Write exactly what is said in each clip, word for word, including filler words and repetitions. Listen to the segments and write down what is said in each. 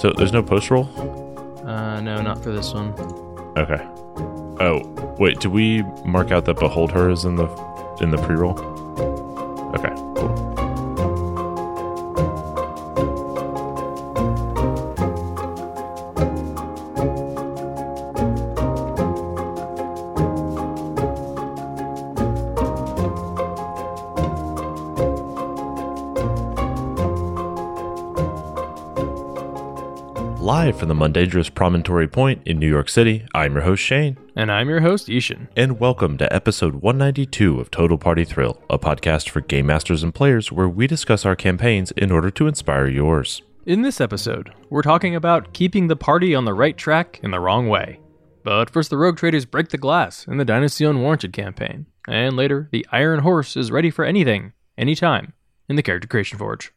So there's no post roll? Uh, no, not for this one. Okay. Oh, wait, did we mark out that Behold Her is in the in the pre-roll? Okay, cool. Live from the Mundangerous Promontory Point in New York City, I'm your host Shane. And I'm your host Ishan. And welcome to episode one ninety-two of Total Party Thrill, a podcast for game masters and players where we discuss our campaigns in order to inspire yours. In this episode, we're talking about keeping the party on the right track in the wrong way. But first, the Rogue Traders break the glass in the Dynasty Unwarranted campaign. And later, the Iron Horse is ready for anything, anytime, in the Character Creation Forge.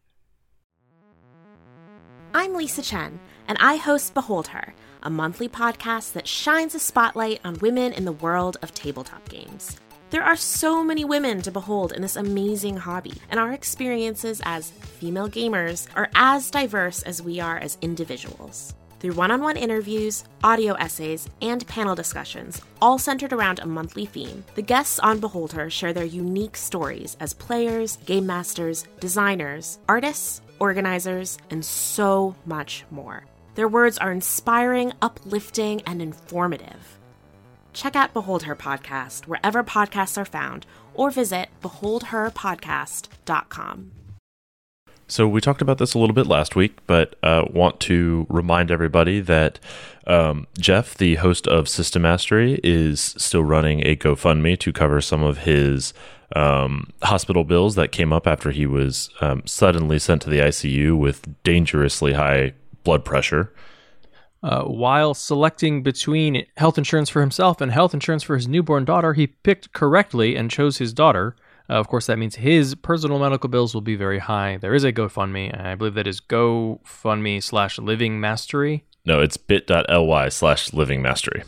I'm Lisa Chen, and I host Behold Her, a monthly podcast that shines a spotlight on women in the world of tabletop games. There are so many women to behold in this amazing hobby, and our experiences as female gamers are as diverse as we are as individuals. Through one-on-one interviews, audio essays, and panel discussions, all centered around a monthly theme, the guests on Behold Her share their unique stories as players, game masters, designers, artists, organizers, and so much more. Their words are inspiring, uplifting, and informative. Check out Behold Her Podcast wherever podcasts are found, or visit behold her podcast dot com. So we talked about this a little bit last week, but uh, want to remind everybody that um, Jeff, the host of System Mastery, is still running a GoFundMe to cover some of his um, hospital bills that came up after he was um, suddenly sent to the I C U with dangerously high blood pressure. Uh, while selecting between health insurance for himself and health insurance for his newborn daughter, he picked correctly and chose his daughter. Uh, of course, that means his personal medical bills will be very high. There is a GoFundMe, and I believe that is GoFundMe slash Living Mastery. No, it's bit.ly slash Living Mastery.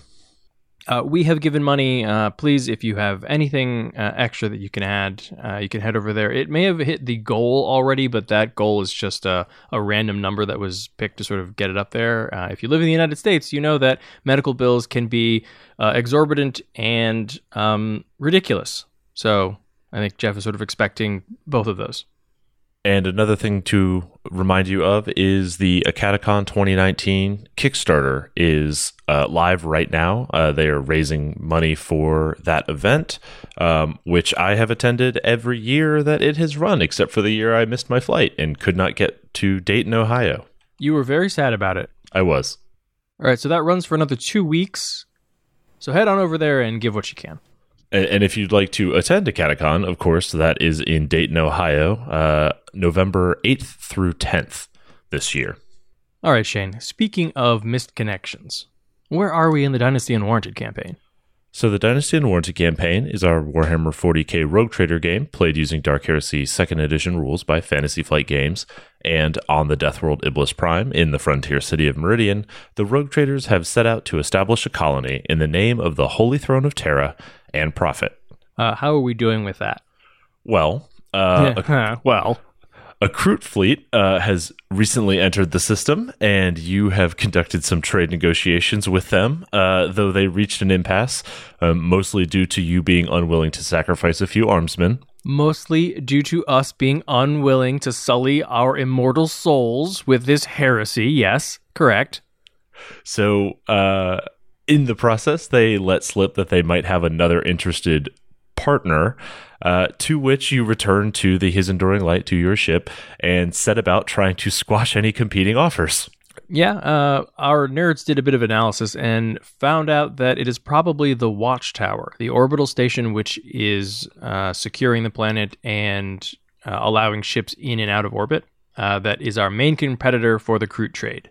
Uh, we have given money. Uh, please, if you have anything uh, extra that you can add, uh, you can head over there. It may have hit the goal already, but that goal is just a, a random number that was picked to sort of get it up there. Uh, if you live in the United States, you know that medical bills can be uh, exorbitant and um, ridiculous. So I think Jeff is sort of expecting both of those. And another thing to remind you of is the Acadecon twenty nineteen Kickstarter is uh, live right now. Uh, they are raising money for that event, um, which I have attended every year that it has run, except for the year I missed my flight and could not get to Dayton, Ohio. You were very sad about it. I was. All right, so that runs for another two weeks. So head on over there and give what you can. And if you'd like to attend Acadecon, of course, that is in Dayton, Ohio, uh, November eighth through tenth this year. All right, Shane. Speaking of missed connections, where are we in the Dynasty Unwarranted campaign? So the Dynasty Unwarranted campaign is our Warhammer forty K Rogue Trader game played using Dark Heresy second Edition rules by Fantasy Flight Games. And on the Death World Iblis Prime in the frontier city of Meridian, the Rogue Traders have set out to establish a colony in the name of the Holy Throne of Terra and Prophet. Uh, how are we doing with that? Well, uh, a, well, a Kroot fleet uh, has recently entered the system, and you have conducted some trade negotiations with them, uh, though they reached an impasse, um, mostly due to you being unwilling to sacrifice a few armsmen. Mostly due to us being unwilling to sully our immortal souls with this heresy. Yes, correct. So, uh... in the process, they let slip that they might have another interested partner, uh, to which you return to the His Enduring Light to your ship and set about trying to squash any competing offers. Yeah, uh, our nerds did a bit of analysis and found out that it is probably the Watchtower, the orbital station which is uh, securing the planet and uh, allowing ships in and out of orbit, uh, that is our main competitor for the Kroot trade.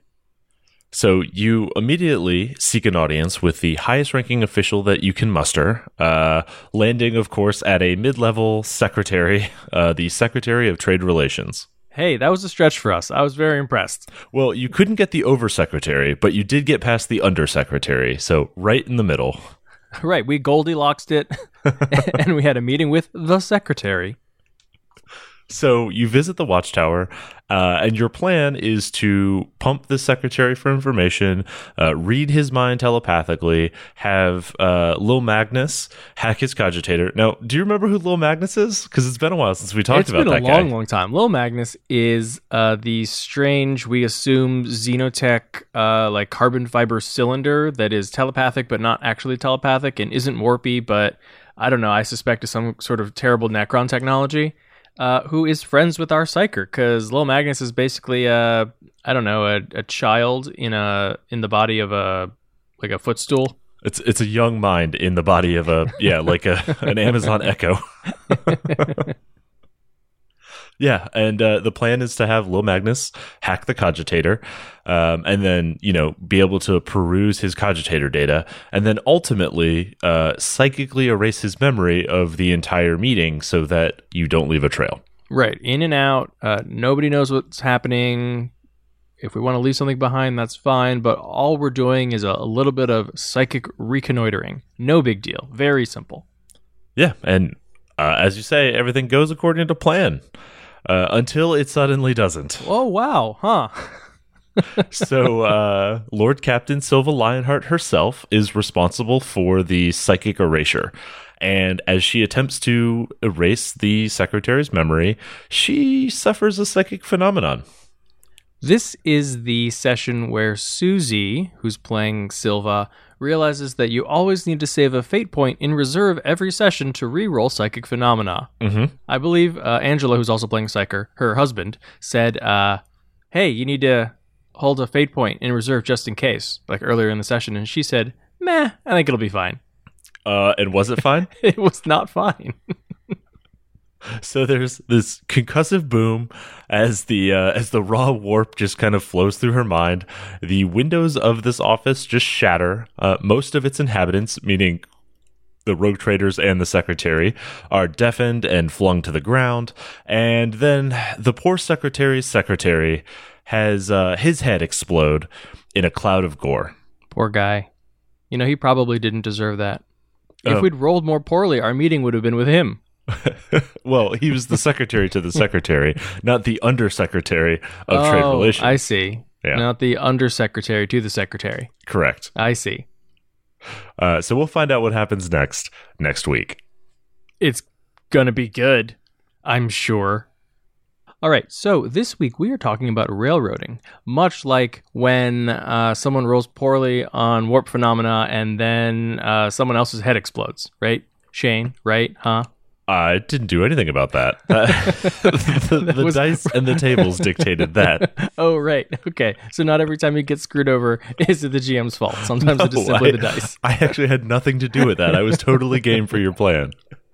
So you immediately seek an audience with the highest ranking official that you can muster, uh, landing, of course, at a mid-level secretary, uh, the Secretary of Trade Relations. Hey, that was a stretch for us. I was very impressed. Well, you couldn't get the oversecretary, but you did get past the undersecretary, so right in the middle. Right, we Goldilocks it, and we had a meeting with the secretary. So you visit the watchtower, uh, and your plan is to pump the secretary for information, uh, read his mind telepathically, have uh, Lil Magnus hack his cogitator. Now, do you remember who Lil Magnus is? Because it's been a while since we talked it's about that guy. It's been a long, long time. Lil Magnus is uh, the strange, we assume, xenotech, uh, like carbon fiber cylinder that is telepathic but not actually telepathic and isn't warpy, but I don't know, I suspect is some sort of terrible Necron technology. Uh, who is friends with our psyker, because Lil Magnus is basically a, I don't know, a, a child in a in the body of a like a footstool. It's it's a young mind in the body of a yeah, like a an Amazon Echo. Yeah, and uh, the plan is to have Lil Magnus hack the cogitator, um, and then, you know, be able to peruse his cogitator data, and then ultimately uh, psychically erase his memory of the entire meeting so that you don't leave a trail. Right, in and out. Uh, nobody knows what's happening. If we want to leave something behind, that's fine, but all we're doing is a, a little bit of psychic reconnoitering. No big deal. Very simple. Yeah, and uh, as you say, everything goes according to plan. Uh, until it suddenly doesn't. Oh, wow. Huh. So, uh, Lord Captain Silva Lionheart herself is responsible for the psychic erasure. And as she attempts to erase the secretary's memory, she suffers a psychic phenomenon. This is the session where Susie, who's playing Silva, realizes that you always need to save a fate point in reserve every session to re-roll psychic phenomena. Mm-hmm. I believe uh, Angela, who's also playing Psyker, her husband, said, uh, hey, you need to hold a fate point in reserve just in case, like earlier in the session. And she said, meh, I think it'll be fine. Uh, and was it fine? It was not fine. So there's this concussive boom as the uh, as the raw warp just kind of flows through her mind. The windows of this office just shatter. Uh, most of its inhabitants, meaning the rogue traders and the secretary, are deafened and flung to the ground. And then the poor secretary's secretary has uh, his head explode in a cloud of gore. Poor guy. You know, he probably didn't deserve that. If Oh. we'd rolled more poorly, our meeting would have been with him. Well, he was the secretary to the secretary, not the undersecretary of oh, trade relations. I see. Yeah. Not the undersecretary to the secretary. Correct. I see. Uh, so we'll find out what happens next next week. It's gonna be good, I'm sure. All right, so this week we are talking about railroading, much like when uh, someone rolls poorly on warp phenomena and then uh, someone else's head explodes, right? Shane, right? Huh? I didn't do anything about that. Uh, the the was- dice and the tables dictated that. Oh, right. Okay. So not every time you get screwed over is it the G M's fault. Sometimes it is No, simply I, the dice. I actually had nothing to do with that. I was totally game for your plan.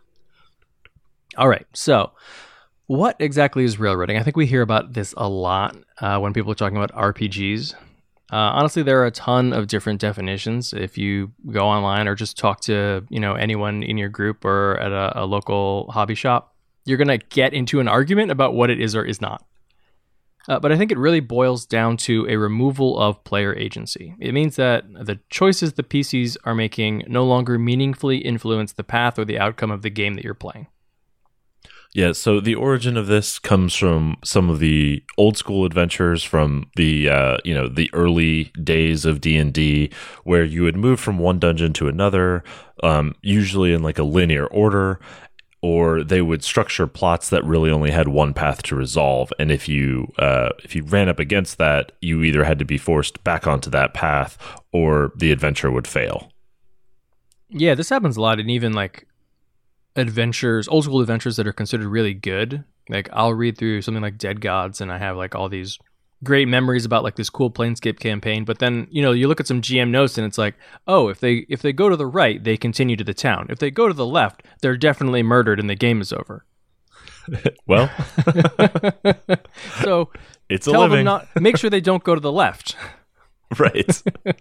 All right. So what exactly is railroading? I think we hear about this a lot uh, when people are talking about R P Gs. Uh, honestly, there are a ton of different definitions. If you go online or just talk to, you know, anyone in your group or at a, a local hobby shop, you're going to get into an argument about what it is or is not. Uh, but I think it really boils down to a removal of player agency. It means that the choices the P Cs are making no longer meaningfully influence the path or the outcome of the game that you're playing. Yeah, so the origin of this comes from some of the old school adventures from the uh, you know the early days of D and D, where you would move from one dungeon to another, um, usually in like a linear order, or they would structure plots that really only had one path to resolve. And if you uh, if you ran up against that, you either had to be forced back onto that path, or the adventure would fail. Yeah, this happens a lot in even like adventures, old school adventures that are considered really good. Like I'll read through something like Dead Gods and I have like all these great memories about like this cool Planescape campaign, but then, you know, you look at some G M notes and it's like, oh, if they if they go to the right, they continue to the town. If they go to the left, they're definitely murdered and the game is over. Well, So it's a tell them living, not make sure they don't go to the left. right?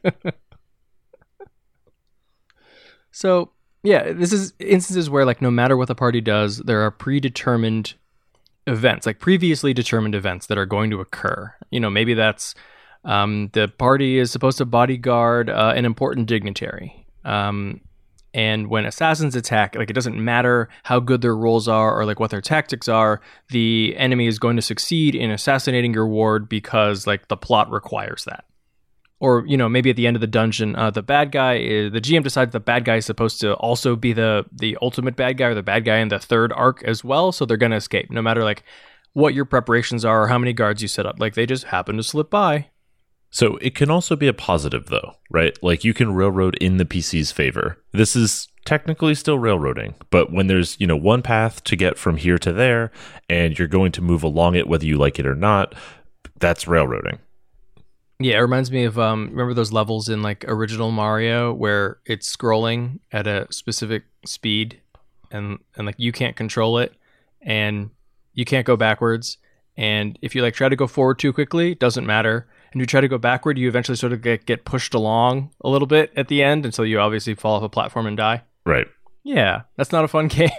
So yeah, this is instances where like no matter what the party does, there are predetermined events, like previously determined events that are going to occur. You know, maybe that's um, the party is supposed to bodyguard uh, an important dignitary. Um, And when assassins attack, like it doesn't matter how good their rolls are or like what their tactics are, the enemy is going to succeed in assassinating your ward because like the plot requires that. Or, you know, maybe at the end of the dungeon, uh, the bad guy, is, the G M decides the bad guy is supposed to also be the the ultimate bad guy or the bad guy in the third arc as well. So they're going to escape no matter like what your preparations are or how many guards you set up. Like they just happen to slip by. So it can also be a positive, though, right? Like you can railroad in the P C's favor. This is technically still railroading, but when there's, you know, one path to get from here to there, and you're going to move along it whether you like it or not, that's railroading. Yeah, it reminds me of, um, remember those levels in like original Mario where it's scrolling at a specific speed and, and like you can't control it and you can't go backwards. And if you like try to go forward too quickly, it doesn't matter. And you try to go backward, you eventually sort of get, get pushed along a little bit at the end until you obviously fall off a platform and die. Right. Yeah, that's not a fun game.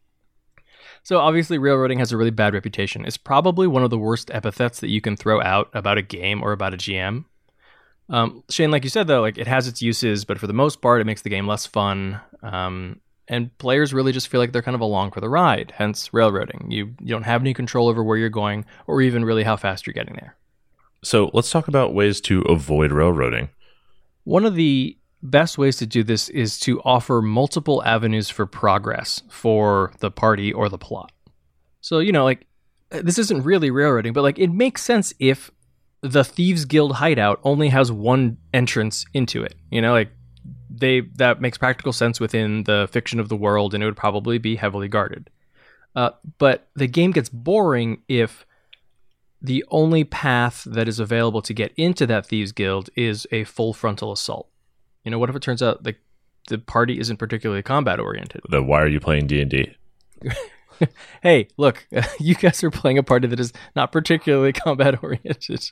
So obviously railroading has a really bad reputation. It's probably one of the worst epithets that you can throw out about a game or about a G M. Um, Shane, like you said, though, like it has its uses, but for the most part, it makes the game less fun. Um, and players really just feel like they're kind of along for the ride, hence railroading. You, you don't have any control over where you're going or even really how fast you're getting there. So let's talk about ways to avoid railroading. One of the best ways to do this is to offer multiple avenues for progress for the party or the plot. So, you know, like, this isn't really railroading, but like, it makes sense if the Thieves Guild hideout only has one entrance into it. You know, like, they that makes practical sense within the fiction of the world, and it would probably be heavily guarded. Uh, but the game gets boring if the only path that is available to get into that Thieves Guild is a full frontal assault. You know, what if it turns out like the party isn't particularly combat oriented? Then why are you playing D and D? Hey, look, you guys are playing a party that is not particularly combat oriented.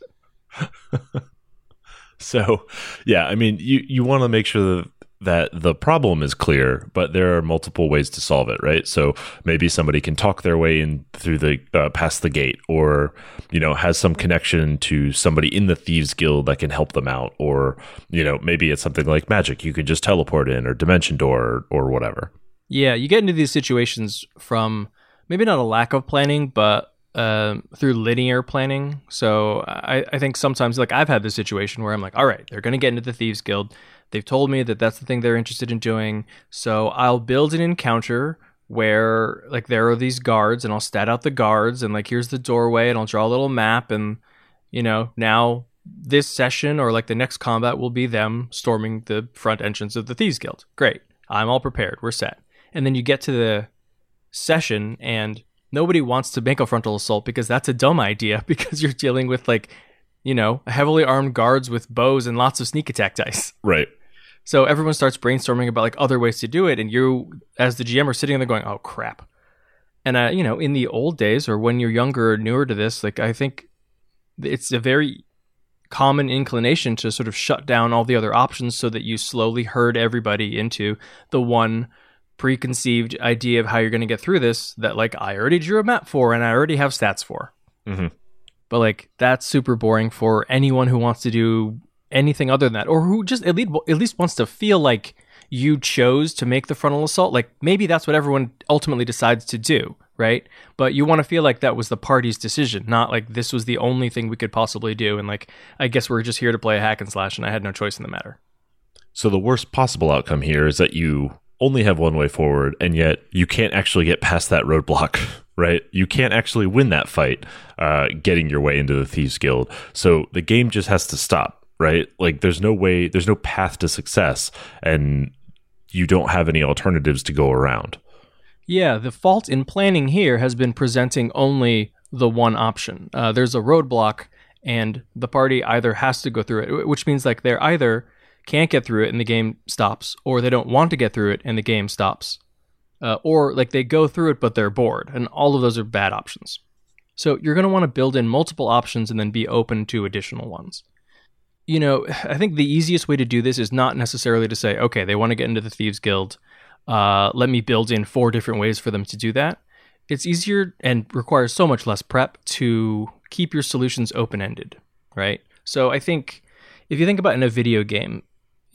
So, yeah, I mean, you, you want to make sure that, that the problem is clear, but there are multiple ways to solve it, right? So maybe somebody can talk their way in through the uh, past the gate, or you know, has some connection to somebody in the Thieves Guild that can help them out, or you know, maybe it's something like magic. You can just teleport in, or dimension door, or, or whatever. Yeah, you get into these situations from maybe not a lack of planning, but um, through linear planning. So I, I think sometimes, like I've had this situation where I'm like, all right, they're going to get into the Thieves Guild. They've told me that that's the thing they're interested in doing. So I'll build an encounter where like there are these guards, and I'll stat out the guards, and like here's the doorway, and I'll draw a little map, and you know, now this session or like the next combat will be them storming the front entrance of the Thieves Guild. Great. I'm all prepared. We're set. And then you get to the session and nobody wants to make a frontal assault because that's a dumb idea, because you're dealing with like, you know, heavily armed guards with bows and lots of sneak attack dice. Right. So everyone starts brainstorming about like other ways to do it, and you, as the G M, are sitting there going, "Oh crap!" And uh, you know, in the old days, or when you're younger or newer to this, like I think it's a very common inclination to sort of shut down all the other options so that you slowly herd everybody into the one preconceived idea of how you're going to get through this that like I already drew a map for and I already have stats for. Mm-hmm. But like that's super boring for anyone who wants to do anything other than that, or who just at least at least wants to feel like you chose to make the frontal assault. Like maybe that's what everyone ultimately decides to do, right? But you want to feel like that was the party's decision, not like this was the only thing we could possibly do, and like I guess we're just here to play a hack and slash and I had no choice in the matter. So the worst possible outcome here is that you only have one way forward, and yet you can't actually get past that roadblock, right? You can't actually win that fight uh, getting your way into the Thieves Guild. So the game just has to stop, right? Like there's no way, there's no path to success, and you don't have any alternatives to go around. Yeah, the fault in planning here has been presenting only the one option. Uh, there's a roadblock, and the party either has to go through it, which means like they're either can't get through it and the game stops, or they don't want to get through it and the game stops. Uh, or like they go through it but they're bored, and all of those are bad options. So you're going to want to build in multiple options and then be open to additional ones. You know, I think the easiest way to do this is not necessarily to say, okay, they want to get into the Thieves Guild. Uh, let me build in four different ways for them to do that. It's easier and requires so much less prep to keep your solutions open-ended, right? So I think if you think about in a video game,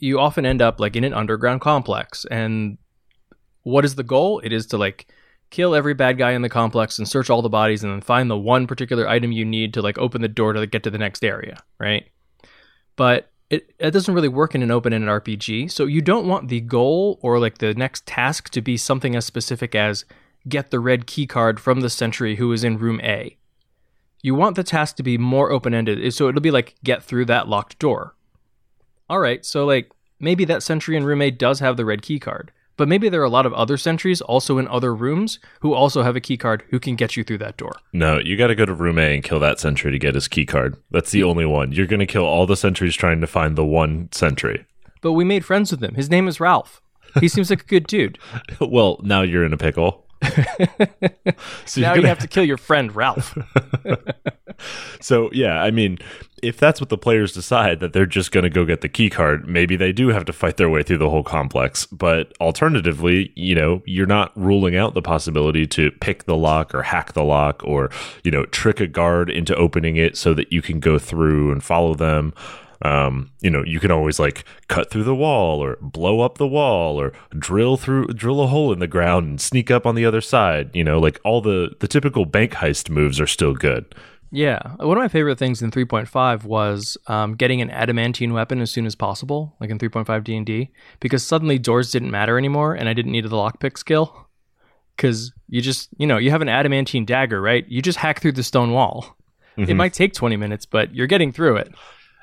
you often end up like in an underground complex. And what is the goal? It is to like kill every bad guy in the complex and search all the bodies and then find the one particular item you need to like open the door to like, get to the next area, right? But it, it doesn't really work in an open-ended R P G. So you don't want the goal or like the next task to be something as specific as get the red key card from the sentry who is in room A. You want the task to be more open-ended. So it'll be like get through that locked door. All right, so like maybe that sentry in room A does have the red key card, but maybe there are a lot of other sentries also in other rooms who also have a key card who can get you through that door. No, you got to go to room A and kill that sentry to get his key card. That's the only one. You're going to kill all the sentries trying to find the one sentry. But we made friends with him. His name is Ralph. He seems like a good dude. Well, now you're in a pickle. So now you have to kill your friend Ralph. So yeah, I mean, if that's what the players decide, that they're just going to go get the key card, maybe they do have to fight their way through the whole complex. But alternatively, you know, you're not ruling out the possibility to pick the lock or hack the lock or, you know, trick a guard into opening it so that you can go through and follow them. Um, you know, you can always like cut through the wall or blow up the wall or drill through, drill a hole in the ground and sneak up on the other side. You know, like all the, the typical bank heist moves are still good. Yeah. One of my favorite things in three point five was um, getting an adamantine weapon as soon as possible, like in three point five D and D, because suddenly doors didn't matter anymore and I didn't need the lockpick skill. Because you just, you know, you have an adamantine dagger, right? You just hack through the stone wall. Mm-hmm. It might take twenty minutes, but you're getting through it.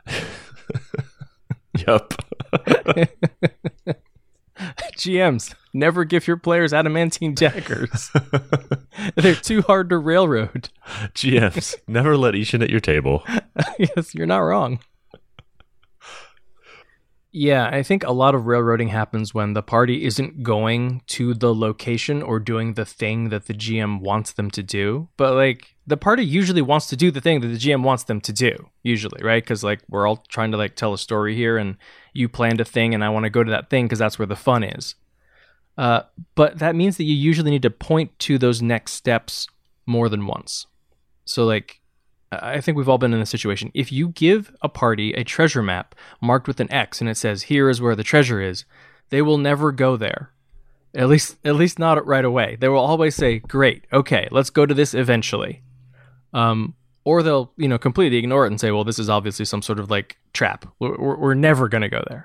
Yup. G Ms, never give your players adamantine daggers. They're too hard to railroad. G Ms, never let Ishan at your table. Yes, you're not wrong. Yeah, I think a lot of railroading happens when the party isn't going to the location or doing the thing that the G M wants them to do. But like the party usually wants to do the thing that the G M wants them to do, usually, right? Because like we're all trying to like tell a story here and you planned a thing and I want to go to that thing because that's where the fun is. Uh, but that means that you usually need to point to those next steps more than once. So like, I think we've all been in this situation. If you give a party a treasure map marked with an X and it says, here is where the treasure is, they will never go there. At least at least not right away. They will always say, great, okay, let's go to this eventually. Um, or they'll, you know, completely ignore it and say, well, this is obviously some sort of like trap. We're, we're, we're never going to go there.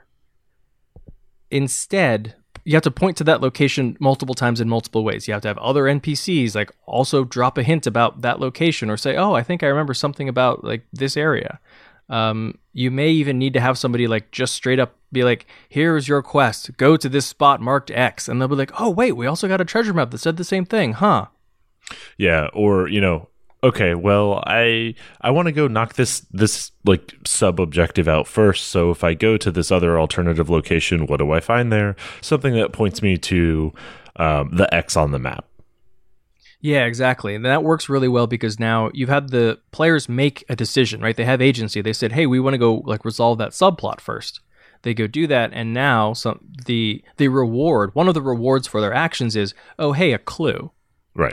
Instead, you have to point to that location multiple times in multiple ways. You have to have other N P Cs like also drop a hint about that location or say, oh, I think I remember something about like this area. Um, you may even need to have somebody like just straight up be like, here's your quest. Go to this spot marked X. And they'll be like, oh, wait, we also got a treasure map that said the same thing, huh? Yeah. Or, you know, okay, well, I I want to go knock this this like sub objective out first. So if I go to this other alternative location, what do I find there? Something that points me to um, the X on the map. Yeah, exactly. And that works really well because now you've had the players make a decision, right? They have agency. They said, hey, we want to go like resolve that subplot first. They go do that, and now some the the reward, one of the rewards for their actions is, oh, hey, a clue. Right.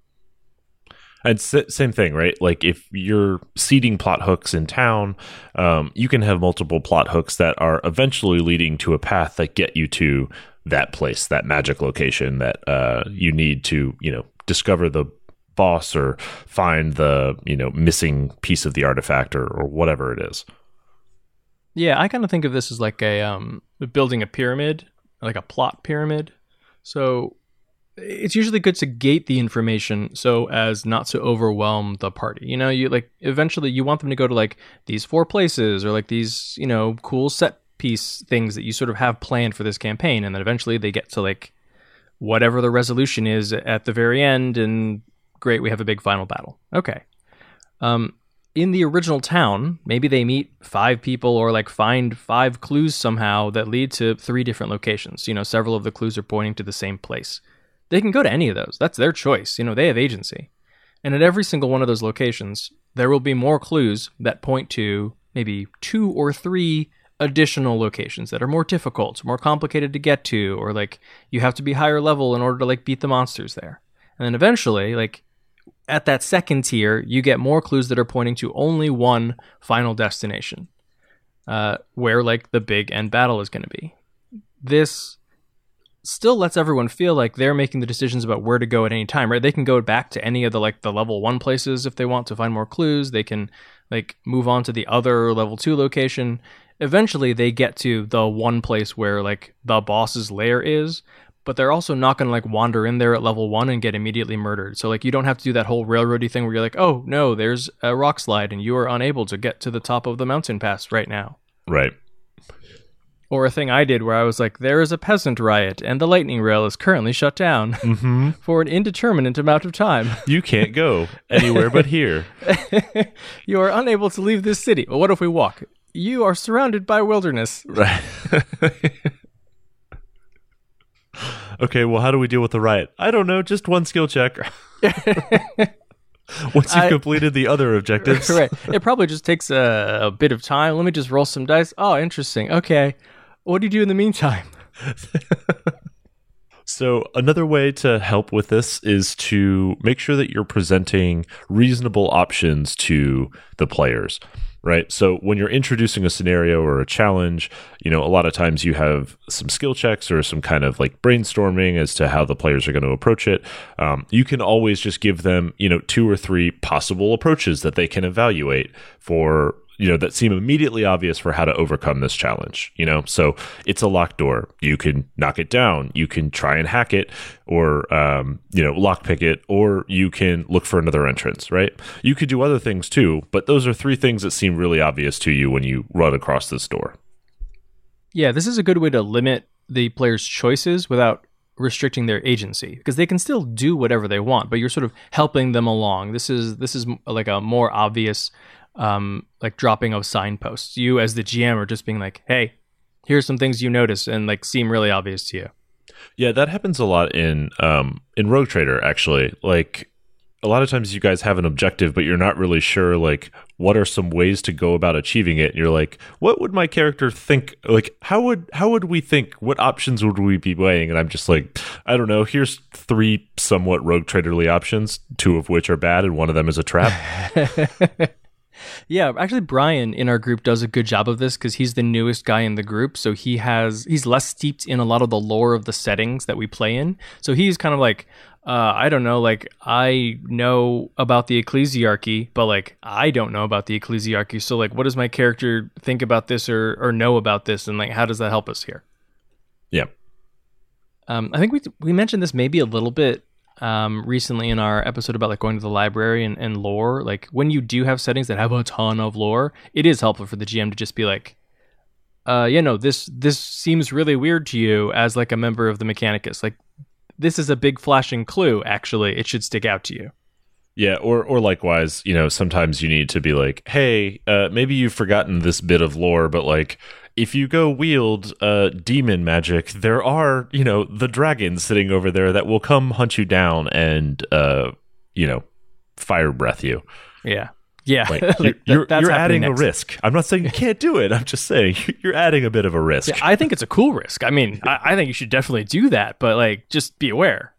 And same thing, right? Like if you're seeding plot hooks in town, um, you can have multiple plot hooks that are eventually leading to a path that get you to that place, that magic location that uh, you need to, you know, discover the boss or find the, you know, missing piece of the artifact or, or whatever it is. Yeah, I kind of think of this as like a um, building a pyramid, like a plot pyramid. So it's usually good to gate the information so as not to overwhelm the party. You know, you like eventually you want them to go to like these four places or like these, you know, cool set piece things that you sort of have planned for this campaign. And then eventually they get to like whatever the resolution is at the very end. And great, we have a big final battle. Okay. Um, in the original town, maybe they meet five people or like find five clues somehow that lead to three different locations. You know, several of the clues are pointing to the same place. They can go to any of those. That's their choice. You know, they have agency. And at every single one of those locations, there will be more clues that point to maybe two or three additional locations that are more difficult, more complicated to get to, or like you have to be higher level in order to like beat the monsters there. And then eventually, like at that second tier, you get more clues that are pointing to only one final destination. uh, where like the big end battle is going to be. This still lets everyone feel like they're making the decisions about where to go at any time, right? They can go back to any of the like the level one places if they want to find more clues. They can like move on to the other level two location. Eventually they get to the one place where like the boss's lair is, but they're also not going to like wander in there at level one and get immediately murdered. So like you don't have to do that whole railroady thing where you're like, oh no, there's a rock slide and you are unable to get to the top of the mountain pass right now. Right. Or a thing I did where I was like, there is a peasant riot and the lightning rail is currently shut down mm-hmm. for an indeterminate amount of time. You can't go anywhere but here. You are unable to leave this city. Well, what if we walk? You are surrounded by wilderness. Right. Okay, well, how do we deal with the riot? I don't know, just one skill check. Once you've I, completed the other objectives. Right. It probably just takes a, a bit of time. Let me just roll some dice. Oh, interesting. Okay. What do you do in the meantime? So another way to help with this is to make sure that you're presenting reasonable options to the players, right? So when you're introducing a scenario or a challenge, you know, a lot of times you have some skill checks or some kind of like brainstorming as to how the players are going to approach it. Um, you can always just give them, you know, two or three possible approaches that they can evaluate for, you know, that seem immediately obvious for how to overcome this challenge, you know? So it's a locked door. You can knock it down. You can try and hack it or, um, you know, lockpick it, or you can look for another entrance, right? You could do other things too, but those are three things that seem really obvious to you when you run across this door. Yeah, this is a good way to limit the player's choices without restricting their agency, because they can still do whatever they want, but you're sort of helping them along. This is, this is like a more obvious um like dropping of signposts. You as the G M are just being like, hey, here's some things you notice and like seem really obvious to you. Yeah, that happens a lot in um in Rogue Trader, actually. Like a lot of times you guys have an objective, but you're not really sure like what are some ways to go about achieving it. And you're like, what would my character think? Like how would how would we think? What options would we be weighing? And I'm just like, I don't know. Here's three somewhat Rogue Traderly options, two of which are bad and one of them is a trap. Yeah, actually Brian in our group does a good job of this because he's the newest guy in the group, so he has he's less steeped in a lot of the lore of the settings that we play in. So he's kind of like, uh, I don't know, like I know about the ecclesiarchy, but like I don't know about the ecclesiarchy. So like, what does my character think about this or or know about this, and like how does that help us here? Yeah, um, I think we we mentioned this maybe a little bit um recently in our episode about like going to the library and, and lore. Like when you do have settings that have a ton of lore, it is helpful for the G M to just be like, uh you know, this this seems really weird to you as like a member of the Mechanicus. Like this is a big flashing clue, actually. It should stick out to you. Yeah, or or likewise, you know, sometimes you need to be like, hey, uh maybe you've forgotten this bit of lore, but like if you go wield uh, demon magic, there are, you know, the dragons sitting over there that will come hunt you down and, uh, you know, fire breath you. Yeah. Yeah. Like, you're you're, you're adding next. a risk. I'm not saying you can't do it. I'm just saying you're adding a bit of a risk. Yeah, I think it's a cool risk. I mean, I, I think you should definitely do that, but like, just be aware.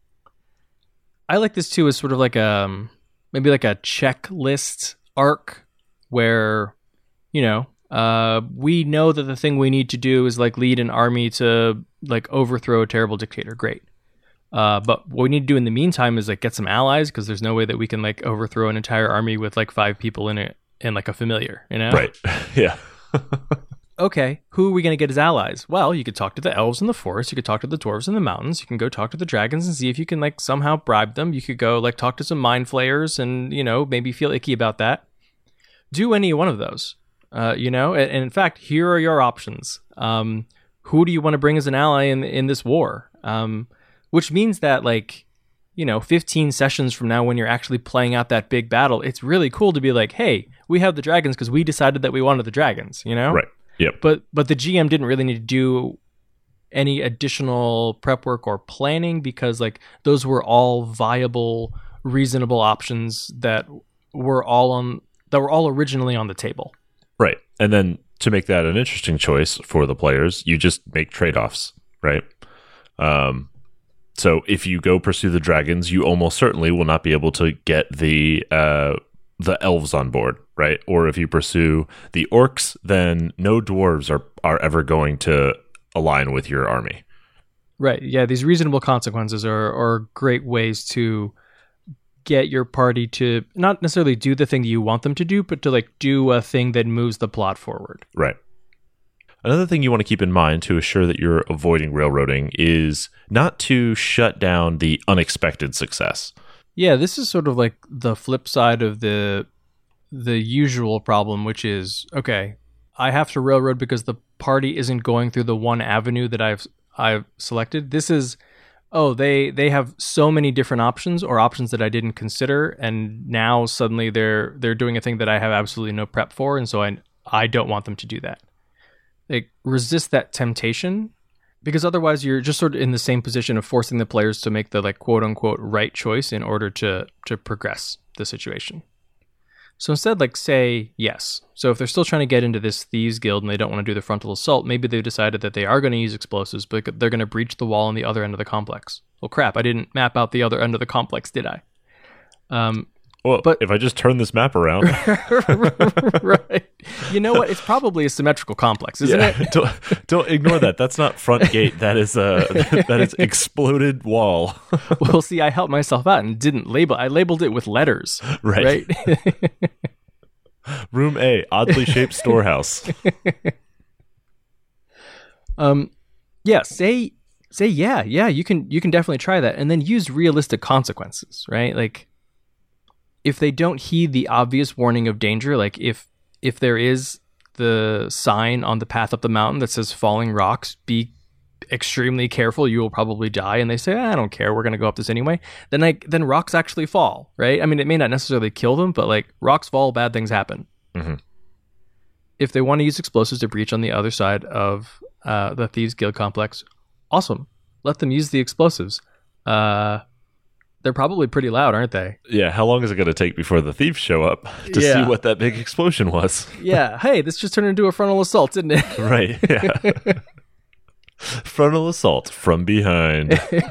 I like this too as sort of like a, maybe like a checklist arc where, you know, Uh, we know that the thing we need to do is like lead an army to like overthrow a terrible dictator. Great. Uh, but what we need to do in the meantime is like get some allies, because there's no way that we can like overthrow an entire army with like five people in it and like a familiar, you know? Right. Yeah. Okay. Who are we going to get as allies? Well, you could talk to the elves in the forest. You could talk to the dwarves in the mountains. You can go talk to the dragons and see if you can like somehow bribe them. You could go like talk to some mind flayers and, you know, maybe feel icky about that. Do any one of those. Uh, you know, and, and in fact, here are your options. Um, who do you want to bring as an ally in in this war? Um, which means that, like, you know, fifteen sessions from now, when you're actually playing out that big battle, it's really cool to be like, hey, we have the dragons because we decided that we wanted the dragons. You know, right? Yep. But but the G M didn't really need to do any additional prep work or planning, because like those were all viable, reasonable options that were all on that were all originally on the table. Right. And then to make that an interesting choice for the players, you just make trade-offs, right? Um, so if you go pursue the dragons, you almost certainly will not be able to get the uh, the elves on board, right? Or if you pursue the orcs, then no dwarves are, are ever going to align with your army. Right. Yeah, these reasonable consequences are, are great ways to get your party to not necessarily do the thing that you want them to do, but to like do a thing that moves the plot forward. Right. Another thing you want to keep in mind to assure that you're avoiding railroading is not to shut down the unexpected success. Yeah, this is sort of like the flip side of the the usual problem, which is, okay, I have to railroad because the party isn't going through the one avenue that I've I've selected. This is, oh, they they have so many different options or options that I didn't consider, and now suddenly they're they're doing a thing that I have absolutely no prep for, and so I I don't want them to do that. Like, resist that temptation, because otherwise you're just sort of in the same position of forcing the players to make the like quote unquote right choice in order to to progress the situation. So instead, like, say yes. So if they're still trying to get into this thieves guild and they don't want to do the frontal assault, maybe they've decided that they are going to use explosives, but they're going to breach the wall on the other end of the complex. Well, crap, I didn't map out the other end of the complex, did I? Um, well, but if I just turn this map around. Right. You know what? It's probably a symmetrical complex, isn't yeah, it? don't, don't ignore that. That's not front gate. That is a that is exploded wall. Well, see, I helped myself out and didn't label. I labeled it with letters. Right. Right? Room A, oddly shaped storehouse. um, yeah. Say say yeah, yeah. You can you can definitely try that, and then use realistic consequences. Right, like, if they don't heed the obvious warning of danger, like if if there is the sign on the path up the mountain that says falling rocks, be extremely careful, you will probably die, and they say, I don't care, we're going to go up this anyway, then like then rocks actually fall, right? I mean, it may not necessarily kill them, but like rocks fall, bad things happen. Mm-hmm. If they want to use explosives to breach on the other side of uh, the Thieves Guild complex, awesome. Let them use the explosives. Uh... They're probably pretty loud, aren't they? Yeah, how long is it going to take before the thieves show up to yeah. see what that big explosion was? Yeah, hey, this just turned into a frontal assault, didn't it? Right, yeah. Frontal assault from behind.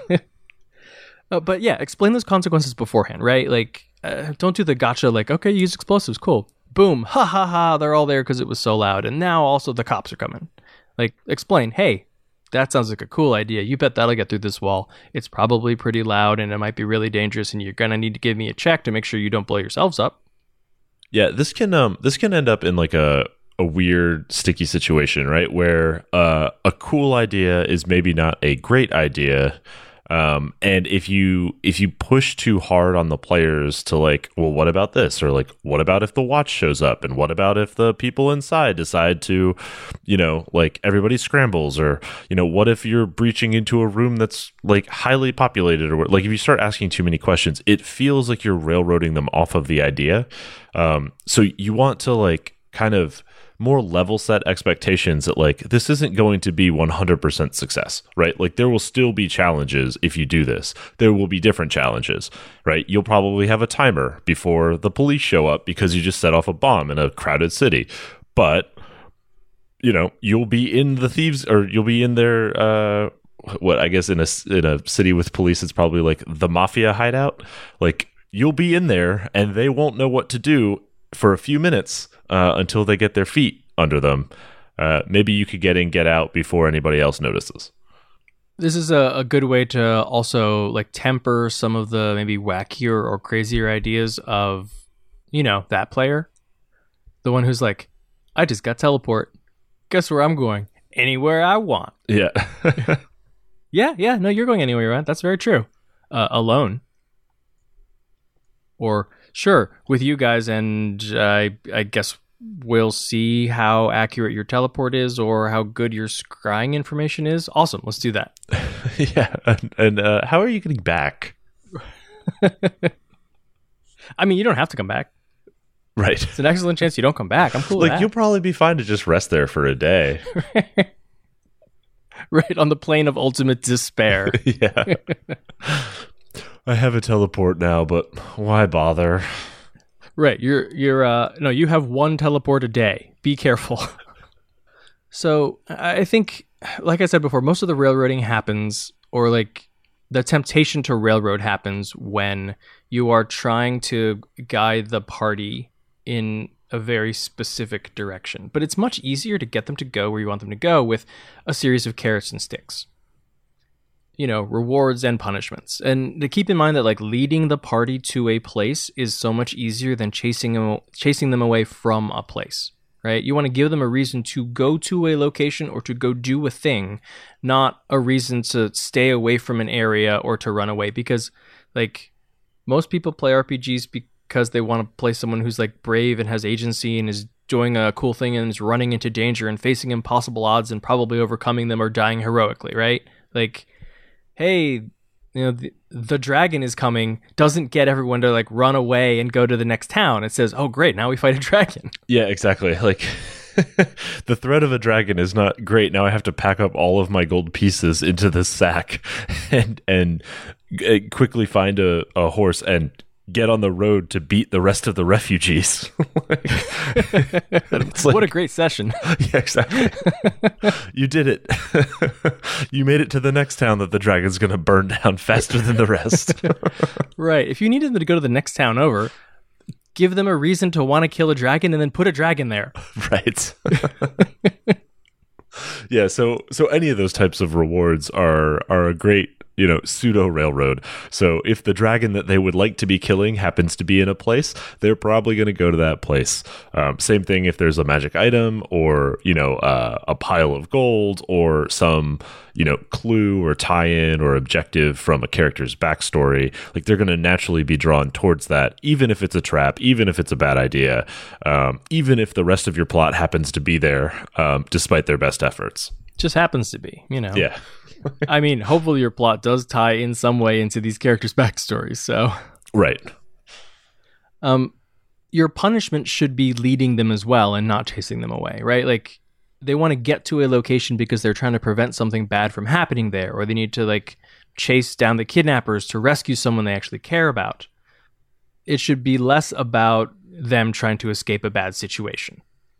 uh, but yeah, explain those consequences beforehand, right? Like, uh, don't do the gotcha, like, okay, use explosives, cool. Boom, ha ha ha, they're all there because it was so loud, and now also the cops are coming. Like, explain, hey, that sounds like a cool idea. You bet that'll get through this wall. It's probably pretty loud and it might be really dangerous, and you're going to need to give me a check to make sure you don't blow yourselves up. Yeah, this can um this can end up in like a a weird sticky situation, right? Where uh, a cool idea is maybe not a great idea. Um, and if you if you push too hard on the players to like, well, what about this? Or like, what about if the watch shows up? And what about if the people inside decide to, you know, like everybody scrambles? Or, you know, what if you're breaching into a room that's like highly populated? Or like if you start asking too many questions, it feels like you're railroading them off of the idea. Um, so you want to like kind of more level set expectations that like this isn't going to be one hundred percent success, right? Like there will still be challenges if you do this. There will be different challenges, right? You'll probably have a timer before the police show up because you just set off a bomb in a crowded city. But, you know, you'll be in the thieves or you'll be in their, uh, what I guess in a, in a city with police, it's probably like the mafia hideout. Like you'll be in there and they won't know what to do for a few minutes uh, until they get their feet under them. Uh, maybe you could get in, get out before anybody else notices. This is a, a good way to also like temper some of the maybe wackier or crazier ideas of, you know, that player. The one who's like, I just got teleport. Guess where I'm going? Anywhere I want. Yeah. yeah, yeah. No, you're going anywhere you want. That's very true. Uh, alone. Or sure, with you guys, and I, I guess we'll see how accurate your teleport is or how good your scrying information is. Awesome, let's do that. yeah, and, and uh, how are you getting back? I mean, you don't have to come back. Right. It's an excellent chance you don't come back. I'm cool like, with that. You'll probably be fine to just rest there for a day. Right, on the plane of ultimate despair. Yeah. I have a teleport now, but why bother? Right, you're you're uh no, you have one teleport a day. Be careful. So I think, like I said before, most of the railroading happens, or like the temptation to railroad happens when you are trying to guide the party in a very specific direction. But it's much easier to get them to go where you want them to go with a series of carrots and sticks. You know, rewards and punishments. And to keep in mind that like leading the party to a place is so much easier than chasing them, chasing them away from a place, right? You want to give them a reason to go to a location or to go do a thing, not a reason to stay away from an area or to run away. Because like most people play R P Gs because they want to play someone who's like brave and has agency and is doing a cool thing and is running into danger and facing impossible odds and probably overcoming them or dying heroically, right? Like, hey, you know, the, the dragon is coming, doesn't get everyone to like run away and go to the next town. It says, oh, great, now we fight a dragon. Yeah, exactly. Like the threat of a dragon is not great. Now I have to pack up all of my gold pieces into this sack and and uh, quickly find a, a horse and get on the road to beat the rest of the refugees. Like, what a great session. Yeah, exactly. You did it. You made it to the next town that the dragon's going to burn down faster than the rest. Right. If you needed them to go to the next town over, give them a reason to want to kill a dragon and then put a dragon there. Right. Yeah, so so any of those types of rewards are are a great, you know, pseudo railroad. So if the dragon that they would like to be killing happens to be in a place, they're probably going to go to that place. Um, same thing if there's a magic item or, you know, uh, a pile of gold or some, you know, clue or tie-in or objective from a character's backstory. Like they're going to naturally be drawn towards that, even if it's a trap, even if it's a bad idea, um, even if the rest of your plot happens to be there, um, despite their best efforts. Just happens to be, you know. Yeah. I mean, hopefully your plot does tie in some way into these characters' backstories. So, right. Um, your punishment should be leading them as well and not chasing them away, right? Like they want to get to a location because they're trying to prevent something bad from happening there, or they need to like chase down the kidnappers to rescue someone they actually care about. It should be less about them trying to escape a bad situation.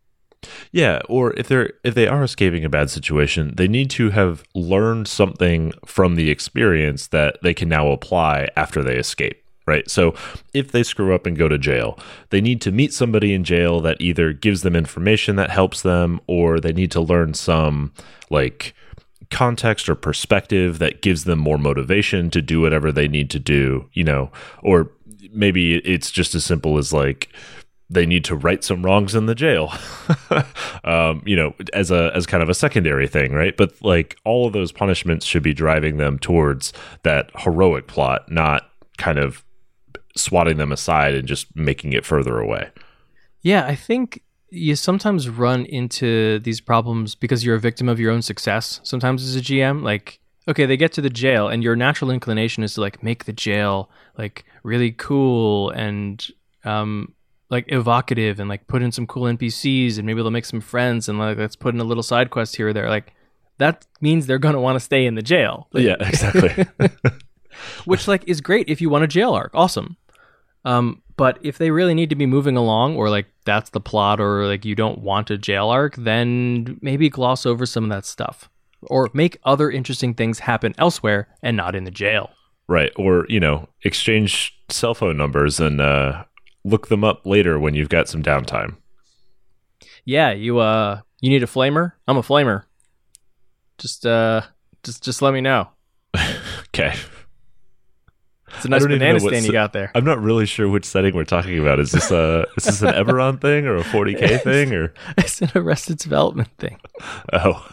Yeah, or if they're if they are escaping a bad situation, they need to have learned something from the experience that they can now apply after they escape, right? So if they screw up and go to jail, they need to meet somebody in jail that either gives them information that helps them, or they need to learn some like context or perspective that gives them more motivation to do whatever they need to do, you know, or maybe it's just as simple as like they need to right some wrongs in the jail, um, you know, as a as kind of a secondary thing, right? But like all of those punishments should be driving them towards that heroic plot, not kind of swatting them aside and just making it further away. Yeah, I think you sometimes run into these problems because you're a victim of your own success. Sometimes as a G M, like, okay, they get to the jail and your natural inclination is to like make the jail like really cool and um like evocative and like put in some cool N P Cs and maybe they'll make some friends and like let's put in a little side quest here or there. Like that means they're going to want to stay in the jail. Like, yeah, exactly. Which like is great if you want a jail arc. Awesome. Um, but if they really need to be moving along or like that's the plot or like you don't want a jail arc, then maybe gloss over some of that stuff or make other interesting things happen elsewhere and not in the jail. Right. Or, you know, exchange cell phone numbers and, uh, look them up later when you've got some downtime. Yeah, you uh you need a flamer? I'm a flamer. Just uh just just let me know. Okay. It's a nice banana stand se- you got there. I'm not really sure which setting we're talking about. Is this a is this an Eberron thing or a forty K thing or it's an Arrested Development thing. Oh.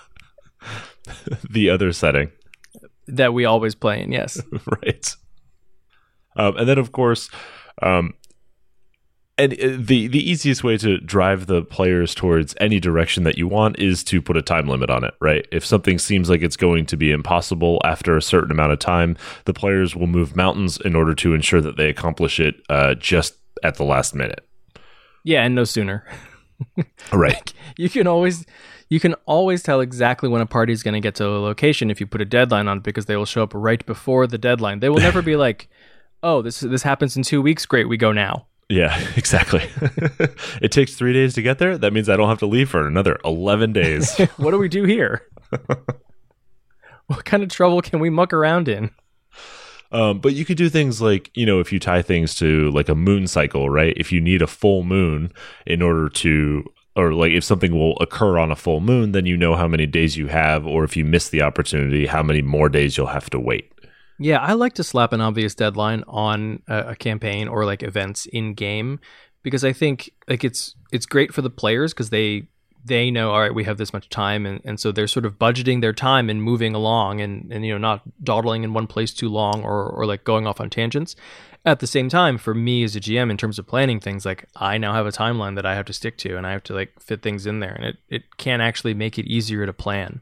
The other setting. That we always play in, yes. Right. Um, and then of course, um And the the easiest way to drive the players towards any direction that you want is to put a time limit on it, right? If something seems like it's going to be impossible after a certain amount of time, the players will move mountains in order to ensure that they accomplish it uh, just at the last minute. Yeah, and no sooner. Right. Like, you can always you can always tell exactly when a party is going to get to a location if you put a deadline on it because they will show up right before the deadline. They will never be like, "Oh, this this happens in two weeks. Great, we go now." Yeah, exactly. It takes three days to get there. That means I don't have to leave for another eleven days. What do we do here? What kind of trouble can we muck around in? Um, but you could do things like, you know, if you tie things to like a moon cycle, right? If you need a full moon in order to, or like if something will occur on a full moon, then you know how many days you have, or if you miss the opportunity, how many more days you'll have to wait. Yeah, I like to slap an obvious deadline on a, a campaign or like events in game, because I think like it's it's great for the players because they they know, all right, we have this much time, and, and so they're sort of budgeting their time and moving along and, and you know not dawdling in one place too long or or like going off on tangents. At the same time, for me as a G M, in terms of planning things, like I now have a timeline that I have to stick to, and I have to like fit things in there, and it, it can actually make it easier to plan.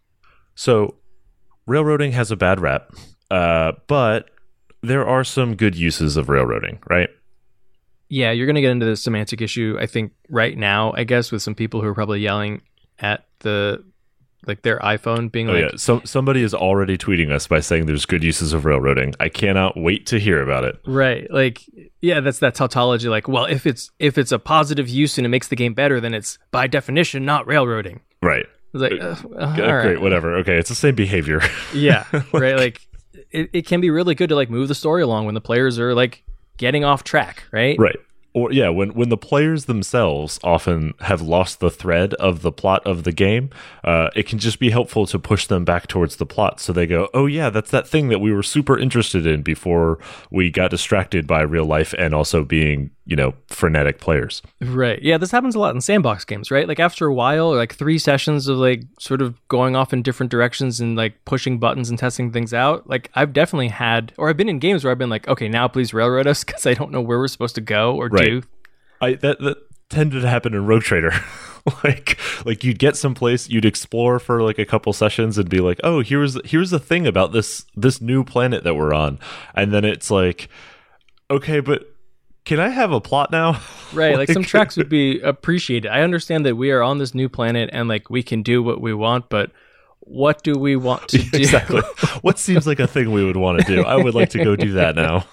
So railroading has a bad rap, uh, but there are some good uses of railroading, right? Yeah, you're going to get into the semantic issue, I think, right now, I guess, with some people who are probably yelling at the like their iPhone being oh, like... yeah. So, somebody is already tweeting us by saying there's good uses of railroading. I cannot wait to hear about it. Right. Like, yeah, that's that tautology. Like, well, if it's if it's a positive use and it makes the game better, then it's by definition not railroading. Right. It's like, uh, uh, Great, all right. whatever. Okay, it's the same behavior. Yeah, right. Like, it, it can be really good to like move the story along when the players are like getting off track, right? Right. Or yeah, when, when the players themselves often have lost the thread of the plot of the game, uh, it can just be helpful to push them back towards the plot. So they go, oh yeah, that's that thing that we were super interested in before we got distracted by real life and also being, you know, frenetic players. Right. Yeah, this happens a lot in sandbox games, right? Like after a while, like three sessions of like sort of going off in different directions and like pushing buttons and testing things out. Like I've definitely had, or I've been in games where I've been like, okay, now please railroad us because I don't know where we're supposed to go or right. do. I that that tended to happen in Rogue Trader. like like you'd get someplace, you'd explore for like a couple sessions and be like, oh, here's here's the thing about this this new planet that we're on, and then it's like, okay, but can I have a plot now? Right, like, like some tracks would be appreciated. I understand that we are on this new planet and like we can do what we want, but what do we want to do? Exactly. What seems like a thing we would want to do? I would like to go do that now.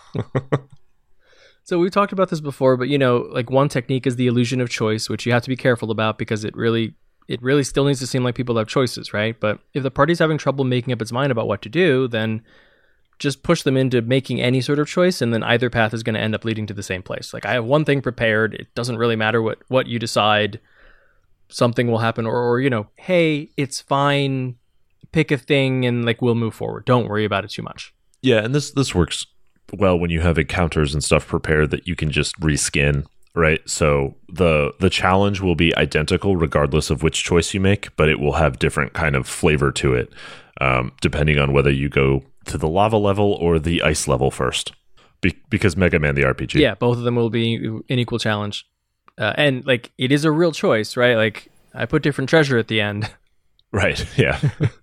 So we've talked about this before, but you know, like one technique is the illusion of choice, which you have to be careful about because it really it really still needs to seem like people have choices, right? But if the party's having trouble making up its mind about what to do, then just push them into making any sort of choice, and then either path is going to end up leading to the same place. Like I have one thing prepared, it doesn't really matter what what you decide, something will happen, or, or you know, hey, it's fine, pick a thing and like we'll move forward. Don't worry about it too much. Yeah, and this this works well when you have encounters and stuff prepared that you can just reskin, right? So the the challenge will be identical regardless of which choice you make, but it will have different kind of flavor to it, um, depending on whether you go to the lava level or the ice level first, Be- because Mega Man the R P G. Yeah, both of them will be an equal challenge, uh, and like it is a real choice, right? Like I put different treasure at the end. Right. Yeah.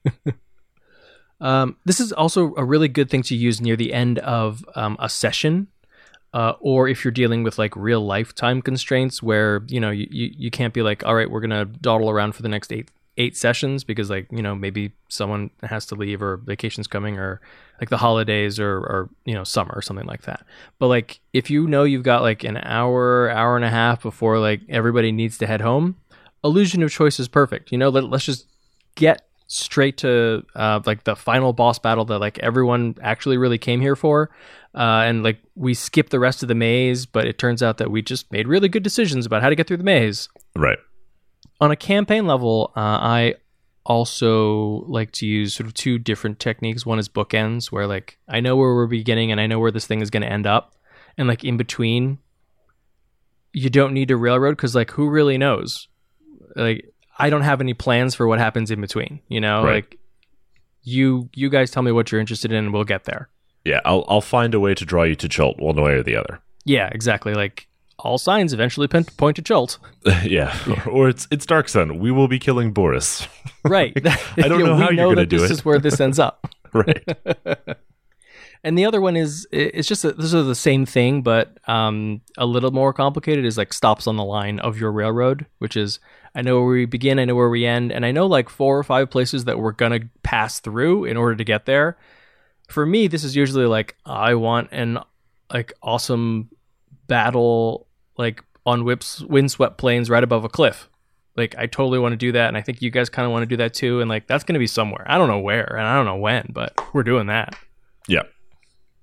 Um, this is also a really good thing to use near the end of um, a session, uh, or if you're dealing with like real life time constraints where, you know, you, you, you can't be like, all right, we're going to dawdle around for the next eight eight sessions because like, you know, maybe someone has to leave or vacation's coming or like the holidays or, or, you know, summer or something like that. But like, if you know you've got like an hour, hour and a half before like everybody needs to head home, illusion of choice is perfect. You know, let, let's just get straight to uh, like the final boss battle that like everyone actually really came here for, uh, and like we skip the rest of the maze, but it turns out that we just made really good decisions about how to get through the maze. Right. On a campaign level, uh, I also like to use sort of two different techniques. One is bookends, where like I know where we're beginning and I know where this thing is going to end up, and like in between, you don't need to railroad because like who really knows, like. I don't have any plans for what happens in between, you know, right. like you, you guys tell me what you're interested in and we'll get there. Yeah. I'll, I'll find a way to draw you to Chult one way or the other. Yeah, exactly. Like all signs eventually point to Chult. yeah. yeah. Or it's, it's Dark Sun. We will be killing Boris. Right. I don't you know, know how you're going to do this it. This is where this ends up. Right. And the other one is, it's just, a, this is the same thing, but um, a little more complicated is like stops on the line of your railroad, which is, I know where we begin, I know where we end, and I know like four or five places that we're going to pass through in order to get there. For me, this is usually like, I want an like awesome battle like on whips, windswept plains right above a cliff. Like, I totally want to do that, and I think you guys kind of want to do that too, and like, that's going to be somewhere. I don't know where, and I don't know when, but we're doing that. Yeah.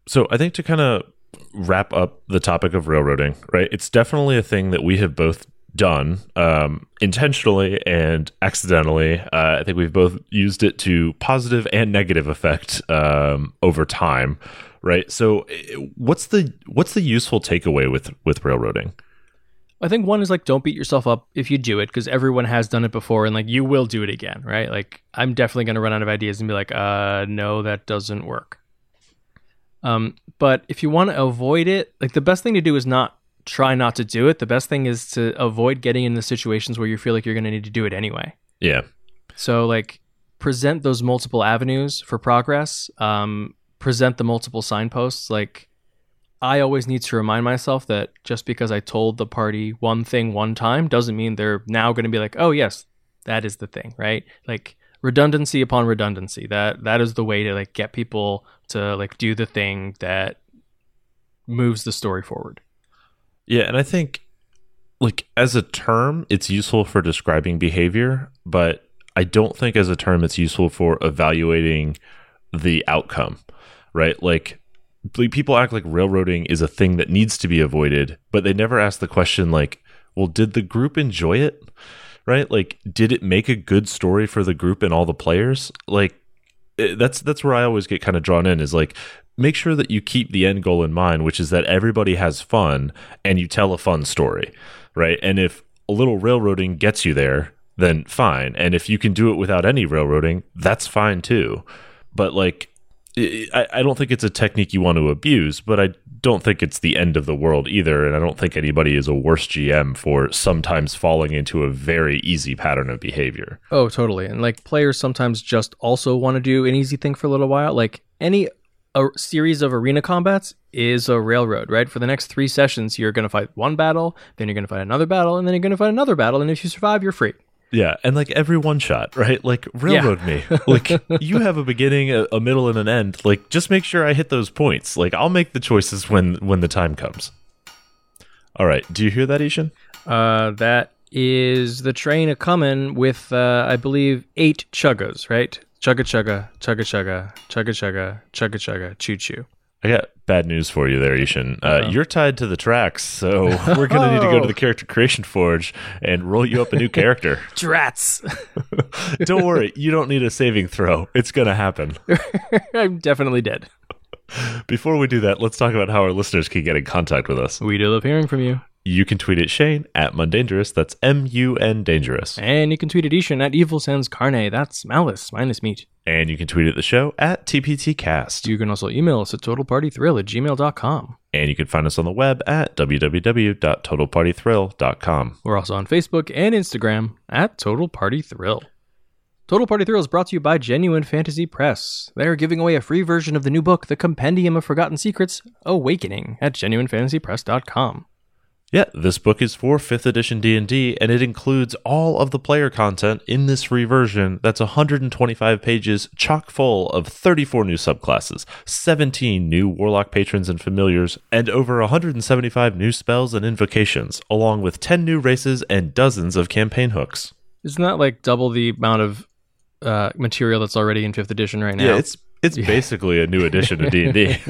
So I think to kind of wrap up the topic of railroading, right? It's definitely a thing that we have both done um, intentionally and accidentally. Uh, I think we've both used it to positive and negative effect um, over time, right? So what's the what's the useful takeaway with with railroading? I think one is like, don't beat yourself up if you do it, because everyone has done it before and like you will do it again, right? Like I'm definitely going to run out of ideas and be like, uh, no, that doesn't work. Um, but if you want to avoid it, like the best thing to do is not try not to do it. The best thing is to avoid getting in the situations where you feel like you're going to need to do it anyway. Yeah. So like present those multiple avenues for progress. Um, present the multiple signposts. Like I always need to remind myself that just because I told the party one thing one time doesn't mean they're now going to be like, oh yes, that is the thing, right? Like redundancy upon redundancy. That that is the way to like get people to like do the thing that moves the story forward. Yeah, and I think like as a term, it's useful for describing behavior, but I don't think as a term it's useful for evaluating the outcome, right? Like people act like railroading is a thing that needs to be avoided, but they never ask the question like, well, did the group enjoy it? Right? Like, did it make a good story for the group and all the players? Like, that's that's where I always get kind of drawn in is like, make sure that you keep the end goal in mind, which is that everybody has fun and you tell a fun story, right? And if a little railroading gets you there, then fine. And if you can do it without any railroading, that's fine too. But like, I, I don't think it's a technique you want to abuse, but I don't think it's the end of the world either. And I don't think anybody is a worse G M for sometimes falling into a very easy pattern of behavior. Oh, totally. And like players sometimes just also want to do an easy thing for a little while. Like any a series of arena combats is a railroad, right? For the next three sessions, you're going to fight one battle, then you're going to fight another battle, and then you're going to fight another battle. And if you survive, you're free. Yeah, and like every one shot, right? Like railroad yeah. me. Like you have a beginning, a, a middle, and an end. Like just make sure I hit those points. Like I'll make the choices when when the time comes. All right, do you hear that, Ishan? Uh, that is the train a coming with, uh, I believe, eight chuggas, right? Chugga chugga, chugga chugga, chugga chugga, chugga chugga, choo choo. I got bad news for you there, Ishan. Uh, you're tied to the tracks, so we're going to need to go to the Character Creation Forge and roll you up a new character. Drats! Don't worry, you don't need a saving throw. It's going to happen. I'm definitely dead. Before we do that, let's talk about how our listeners can get in contact with us. We do love hearing from you. You can tweet at Shane at Mundangerous. That's M U N Dangerous. And you can tweet at Ishan at Evil Sans Carne. That's malice minus meat. And you can tweet at the show at T P T Cast. You can also email us at totalpartythrill at gmail dot com. And you can find us on the web at w w w dot total party thrill dot com. We're also on Facebook and Instagram at Total Party Thrill. Total Party Thrill is brought to you by Genuine Fantasy Press. They are giving away a free version of the new book, The Compendium of Forgotten Secrets, Awakening, at genuine fantasy press dot com. Yeah, this book is for fifth edition D and D, and it includes all of the player content in this free version that's one hundred twenty-five pages, chock full of thirty-four new subclasses, seventeen new warlock patrons and familiars, and over one hundred seventy-five new spells and invocations, along with ten new races and dozens of campaign hooks. Isn't that like double the amount of uh, material that's already in fifth edition right now? Yeah, it's it's yeah. basically a new edition of D and D.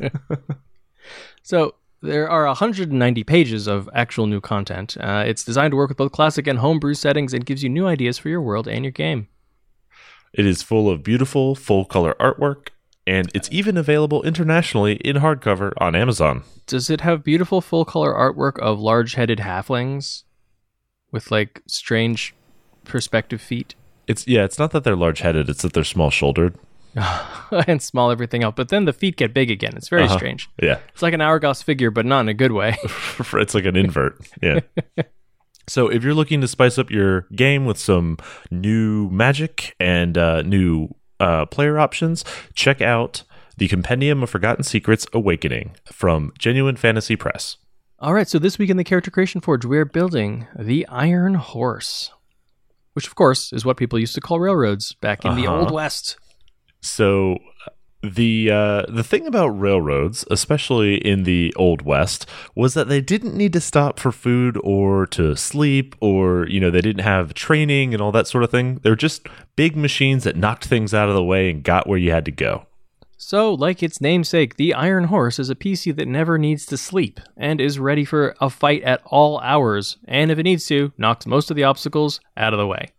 So there are one hundred ninety pages of actual new content. Uh, it's designed to work with both classic and homebrew settings and gives you new ideas for your world and your game. It is full of beautiful, full-color artwork, and it's even available internationally in hardcover on Amazon. Does it have beautiful, full-color artwork of large-headed halflings with, like, strange perspective feet? It's Yeah, it's not that they're large-headed, it's that they're small-shouldered. And small everything else, but then the feet get big again. It's very uh-huh. strange. Yeah, it's like an hourglass figure, but not in a good way. It's like an invert. Yeah. So if you're looking to spice up your game with some new magic and uh, new uh, player options, check out The Compendium of Forgotten Secrets, Awakening from Genuine Fantasy Press. All right, so this week in the Character Creation Forge, we're building the Iron Horse, which of course is what people used to call railroads back in uh-huh. the Old West. So the uh, the thing about railroads, especially in the Old West, was that they didn't need to stop for food or to sleep, or, you know, they didn't have training and all that sort of thing. They were just big machines that knocked things out of the way and got where you had to go. So, like its namesake, the Iron Horse is a P C that never needs to sleep and is ready for a fight at all hours, and if it needs to, knocks most of the obstacles out of the way.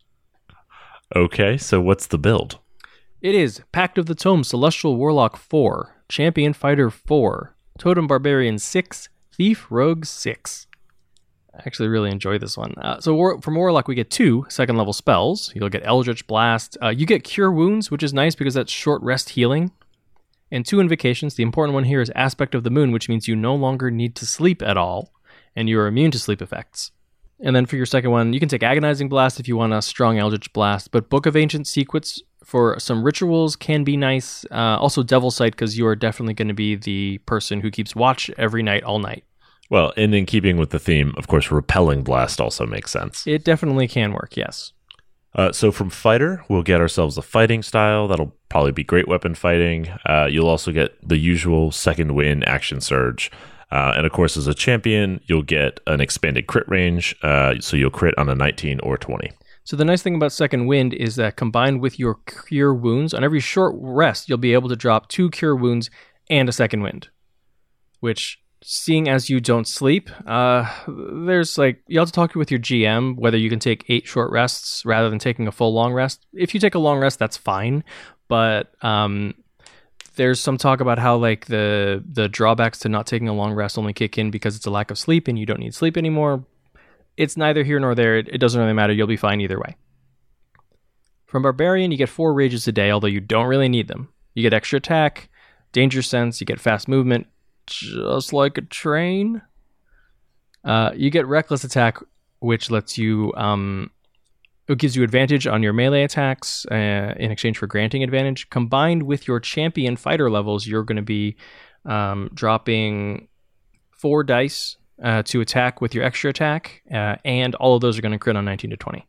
Okay, so what's the build? It is Pact of the Tome Celestial Warlock four, Champion Fighter four, Totem Barbarian six, Thief Rogue six. I actually really enjoy this one. Uh, so war- from Warlock, we get two second level spells. You'll get Eldritch Blast. Uh, you get Cure Wounds, which is nice because that's short rest healing. And two invocations. The important one here is Aspect of the Moon, which means you no longer need to sleep at all, and you are immune to sleep effects. And then for your second one, you can take Agonizing Blast if you want a strong Eldritch Blast, but Book of Ancient Secrets for some rituals can be nice. Uh, also Devil's Sight, because you are definitely going to be the person who keeps watch every night, all night. Well, and in keeping with the theme, of course, Repelling Blast also makes sense. It definitely can work, yes. Uh, so from Fighter, we'll get ourselves a fighting style. That'll probably be great weapon fighting. Uh, you'll also get the usual Second Wind Action Surge. Uh, and of course, as a champion, you'll get an expanded crit range. Uh, so you'll crit on a nineteen or twenty. So the nice thing about Second Wind is that combined with your Cure Wounds, on every short rest, you'll be able to drop two Cure Wounds and a Second Wind. Which, seeing as you don't sleep, uh, there's like, you have to talk with your G M whether you can take eight short rests rather than taking a full long rest. If you take a long rest, that's fine. But um, there's some talk about how like the the drawbacks to not taking a long rest only kick in because it's a lack of sleep and you don't need sleep anymore. It's neither here nor there. It, it doesn't really matter. You'll be fine either way. From Barbarian, you get four rages a day, although you don't really need them. You get extra attack, danger sense, you get fast movement, just like a train. Uh, you get reckless attack, which lets you, um, it gives you advantage on your melee attacks uh, in exchange for granting advantage. Combined with your champion fighter levels, you're going to be um, dropping four dice uh, to attack with your extra attack, uh, and all of those are going to crit on nineteen to twenty.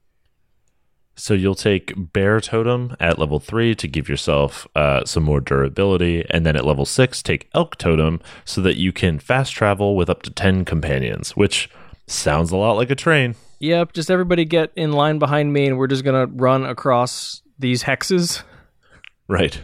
So you'll take Bear Totem at level three to give yourself uh, some more durability, and then at level six, take Elk Totem so that you can fast travel with up to ten companions, which sounds a lot like a train. Yep, just everybody get in line behind me, and we're just going to run across these hexes. Right.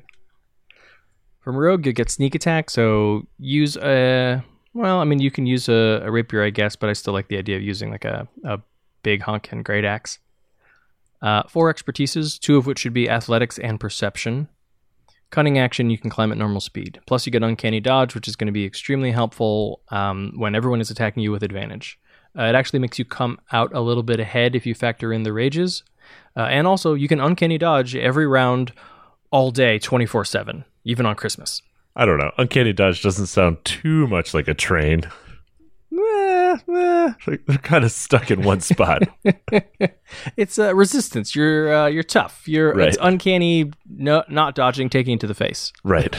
From Rogue, you get Sneak Attack, so use a... Well, I mean, you can use a, a Rapier, I guess, but I still like the idea of using like a, a big hunk and Great Axe. Uh, four expertises, two of which should be athletics and perception. Cunning action, you can climb at normal speed. Plus you get uncanny dodge, which is going to be extremely helpful um, when everyone is attacking you with advantage. Uh, it actually makes you come out a little bit ahead if you factor in the rages. Uh, and also, you can uncanny dodge every round all day, twenty-four seven, even on Christmas. I don't know. Uncanny dodge doesn't sound too much like a train. Eh, eh. Like they're kind of stuck in one spot. It's uh, resistance. You're uh, you're tough. You're right. It's uncanny, no, not dodging, taking it to the face. Right.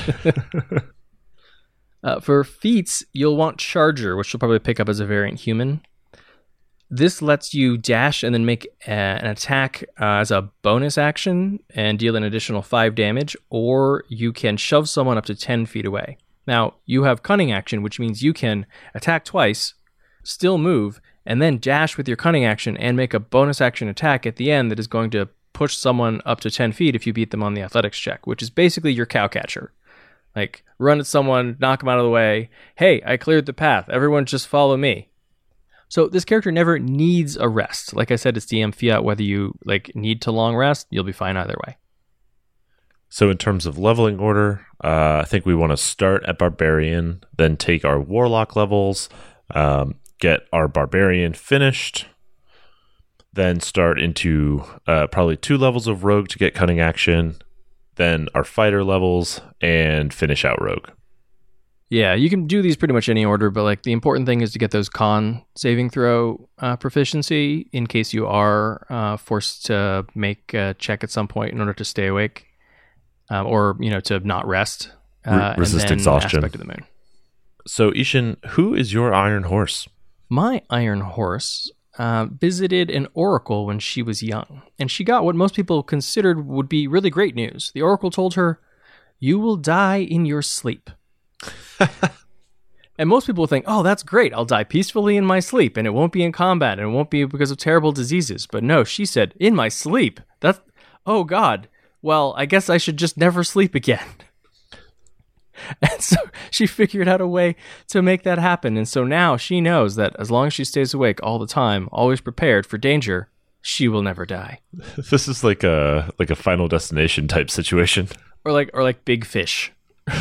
uh, for feats, you'll want Charger, which you'll probably pick up as a variant human. This lets you dash and then make a, an attack uh, as a bonus action and deal an additional five damage, or you can shove someone up to ten feet away. Now, you have Cunning action, which means you can attack twice, still move, and then dash with your Cunning action and make a bonus action attack at the end that is going to push someone up to ten feet if you beat them on the athletics check, which is basically your cow catcher. Like, run at someone, knock them out of the way. Hey, I cleared the path. Everyone just follow me. So this character never needs a rest. Like I said, it's D M fiat. Whether you like need to long rest, you'll be fine either way. So in terms of leveling order, uh, I think we want to start at Barbarian, then take our Warlock levels, um, get our Barbarian finished, then start into uh, probably two levels of Rogue to get Cunning action, then our Fighter levels, and finish out Rogue. Yeah, you can do these pretty much any order, but like the important thing is to get those con saving throw uh, proficiency in case you are uh, forced to make a check at some point in order to stay awake, um, or you know to not rest. Uh, Re- resist and then exhaustion. Aspect of the Moon. So Ishan, who is your Iron Horse? My Iron Horse uh, visited an oracle when she was young, and she got what most people considered would be really great news. The oracle told her, "You will die in your sleep." And most people think, oh, that's great. I'll die peacefully in my sleep, and it won't be in combat, and it won't be because of terrible diseases. But no, she said, in my sleep. That's, oh God. Well, I guess I should just never sleep again. And so she figured out a way to make that happen. And so now she knows that as long as she stays awake all the time, always prepared for danger, she will never die. This is like a like a Final Destination type situation. Or like or like Big Fish.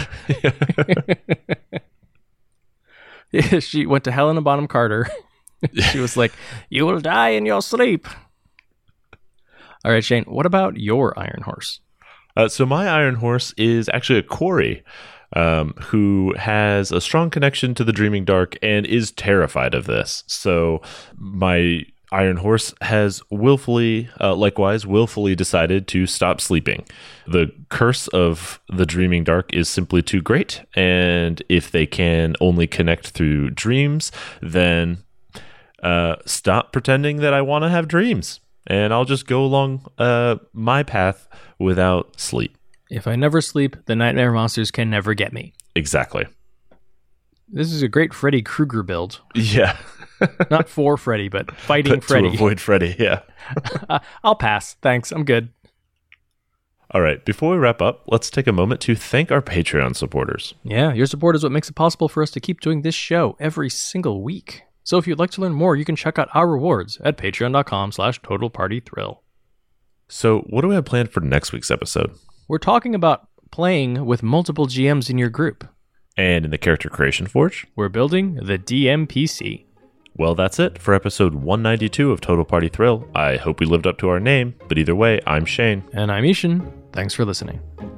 Yeah, she went to Helena Bonham Carter. She was like, "You will die in your sleep." All right, Shane, what about your Iron Horse? Uh, so my Iron Horse is actually a Quarry, um, who has a strong connection to the Dreaming Dark and is terrified of this. So my Iron Horse has willfully, uh, likewise, willfully decided to stop sleeping. The curse of the Dreaming Dark is simply too great, and if they can only connect through dreams, then uh, stop pretending that I want to have dreams, and I'll just go along uh, my path without sleep. If I never sleep, the nightmare monsters can never get me. Exactly. This is a great Freddy Krueger build. Yeah. Not for Freddy, but fighting but Freddy. To avoid Freddy, yeah. uh, I'll pass. Thanks. I'm good. All right. Before we wrap up, let's take a moment to thank our Patreon supporters. Yeah, your support is what makes it possible for us to keep doing this show every single week. So if you'd like to learn more, you can check out our rewards at patreon.com slash total party thrill. So what do we have planned for next week's episode? We're talking about playing with multiple G Ms in your group. And in the Character Creation Forge, we're building the D M P C. Well, that's it for episode one ninety-two of Total Party Thrill. I hope we lived up to our name, but either way, I'm Shane. And I'm Ishan. Thanks for listening.